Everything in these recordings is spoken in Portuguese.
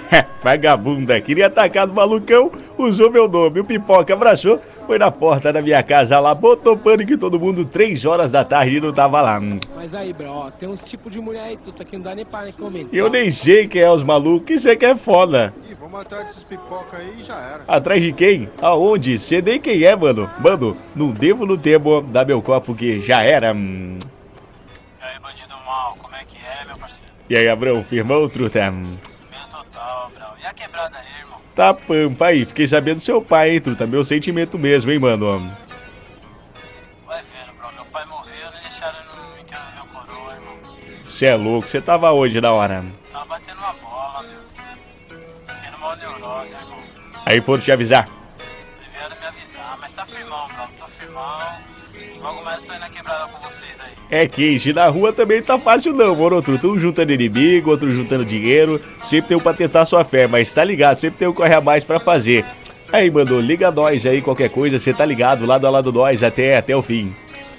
Vagabunda, queria atacar do malucão, usou meu nome. O Pipoca abraçou, foi na porta da minha casa lá, botou pânico em todo mundo, 3 horas da tarde e não tava lá. Mas aí, bro, ó, tem uns tipos de mulher aí, tudo aqui não dá nem pra comentar. Eu nem sei quem é os malucos, isso é que é foda. Ih, vamos atrás desses pipoca aí e já era. Atrás de quem? Aonde? Sei nem quem é, mano. Mano, não devo no tempo dar meu copo que já era. E aí, bandido mal, como é que é, meu parceiro? E aí, Abrão, firmão, truta? Mesmo total, bro. E a quebrada aí, irmão? Tá pampa aí, fiquei sabendo do seu pai, hein, truta? Meu sentimento mesmo, hein, mano? Vai vendo, bro. Meu pai morreu, não deixaram no enterro do meu coroa, irmão. Cê é louco, você tava onde na hora? Tava batendo uma bola, meu. Tendo uma neurose, irmão. Aí foram te avisar. Vieram me avisar, mas tá firmão, bro. Tô firmão. Logo mais eu tô indo na quebrada com vocês aí. É que na rua também tá fácil não, moro, truta. Um juntando inimigo, outro juntando dinheiro. Sempre tem um pra tentar sua fé, mas tá ligado, sempre tem um corre a mais pra fazer. Aí, mano, liga nós aí, qualquer coisa, você tá ligado, lado a lado nós, até o fim.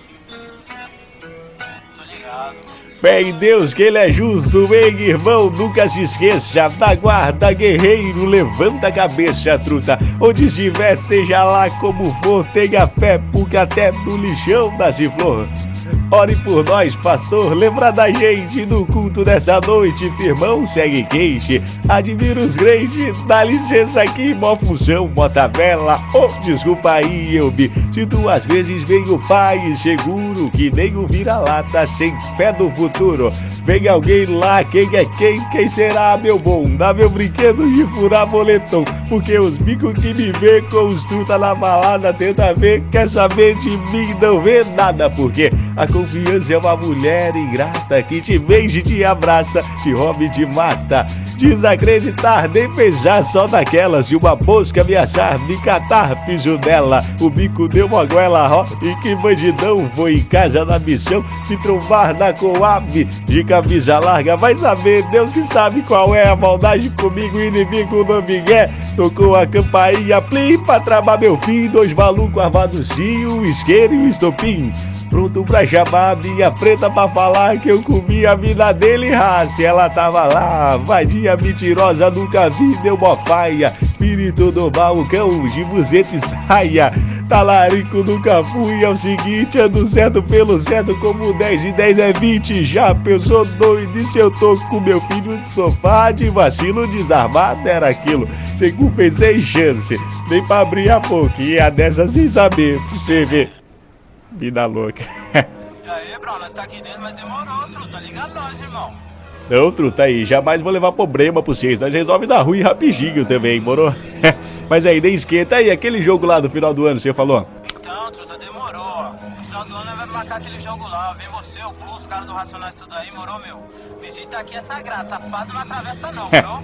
Tô ligado. Fé em Deus que ele é justo, bem, irmão, nunca se esqueça. Da guarda, guerreiro, levanta a cabeça, truta. Onde estiver, seja lá como for, tenha fé, porque até do lixão nasce flor. Ore por nós, pastor, lembra da gente do culto dessa noite, firmão, segue quente, admira os crentes, dá licença aqui, mó função, mó tabela, oh, desculpa aí, eu me sinto às vezes bem o pai, seguro que nem o vira-lata, sem fé do futuro. Vem alguém lá, quem é quem será, meu bom? Dá meu brinquedo de furar boletom, porque os bicos que me vê com os truta na balada tenta ver, quer saber de mim, não vê nada, porque a confiança é uma mulher ingrata que te beija e te abraça, te rouba e te mata. Desacreditar, nem pensar só naquela. Se uma mosca me achar, me catar, piso dela. O bico deu uma goela, ó, e que bandidão foi em casa na missão me trombar na Coab de camisa larga. Vai saber, Deus que sabe qual é a maldade comigo, o inimigo do Miguel. Tocou a campainha, plim, pra travar meu fim. 2 malucos armados sim, o isqueiro e o estopim. Pronto pra chamar a minha preta pra falar que eu comi a vida dele, raça. Ela tava lá, vadia mentirosa, nunca vi, deu mó faia. Espírito do balcão, de buzeta e saia. Talarico nunca fui, é o seguinte, ando certo pelo certo, como 10 e 10 é 20. Já pensou doido, e se eu tô com meu filho de sofá, de vacilo desarmado era aquilo. Sem culpa e sem chance, nem pra abrir a boca, e a dessa sem saber, pra você ver. Vida louca. E aí, bro, nós tá aqui dentro, mas demorou, truta. Liga nós, irmão. Não, truta aí, jamais vou levar problema pra vocês. Nós resolve dar ruim rapidinho também, moro? Mas aí, nem esquenta. Aí, aquele jogo lá do final do ano, você falou? Então, truta, demorou, ó. No final do ano nós vamos marcar aquele jogo lá. Vem você, o Blue, os caras do Racionais, tudo aí, morou, meu? Visita aqui é sagrado, safado não atravessa não, morou?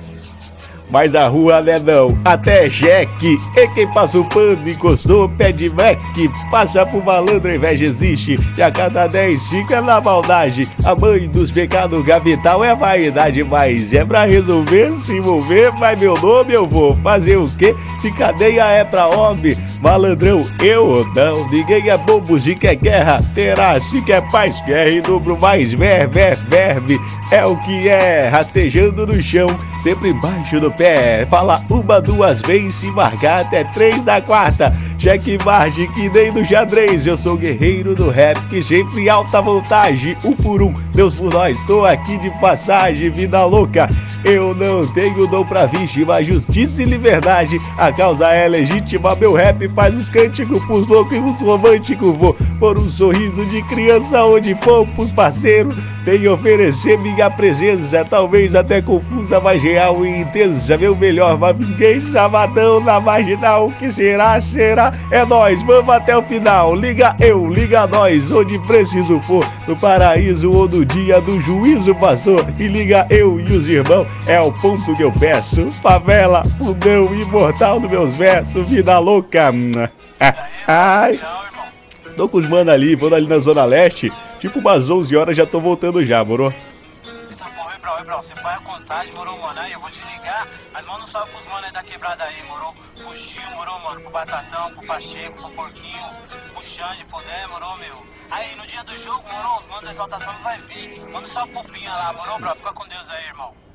Mas a rua né não, até jeque. E quem passa o pano encostou, pede Mac. Passa pro malandro, a inveja existe. E a cada 10 fica na maldade. A mãe dos pecados capital é a vaidade. Mas é pra resolver, se envolver. Mas meu nome eu vou fazer o quê? Se cadeia é pra homem, malandrão, eu ou não. Ninguém é bobo, se quer guerra, terá. Se quer paz, guerra em dobro mais. Verme, é o que é. Rastejando no chão, sempre embaixo do pé. Fala 1, 2 vezes, se marcar até 3 da quarta. Cheque margem que nem no xadrez. Eu sou guerreiro do rap que sempre alta voltagem. 1 por 1, Deus por nós, tô aqui de passagem. Vida louca, eu não tenho dom pra vítima. Justiça e liberdade, a causa é legítima. Meu rap faz os cânticos pros loucos e os românticos. Vou por um sorriso de criança onde for pros parceiros. Tenho oferecer minha presença, talvez até confusa, mas real e intensa. Meu melhor, mas ninguém chamadão na marginal. O que será, será, é nós, vamos até o final. Liga eu, liga nós, onde preciso for, no paraíso ou no dia do juízo, pastor. E liga eu e os irmãos, é o ponto que eu peço. Favela, fundão, imortal nos meus versos, vida louca. Ai, tô com os mano ali, vou ali na Zona Leste, tipo umas 11 horas, já tô voltando já, moro? Bro, você põe a contagem, morou, mano, aí eu vou te ligar, mas manda um salve pros mano aí da quebrada aí, morou? Pro Gil, morou, mano, pro Batatão, pro Pacheco, pro Porquinho, pro Xande, pro Dé, morou, meu? Aí, no dia do jogo, morou, os manos da exaltação vai vir, manda um salve pro Pinha lá, morou, bro? Fica com Deus aí, irmão.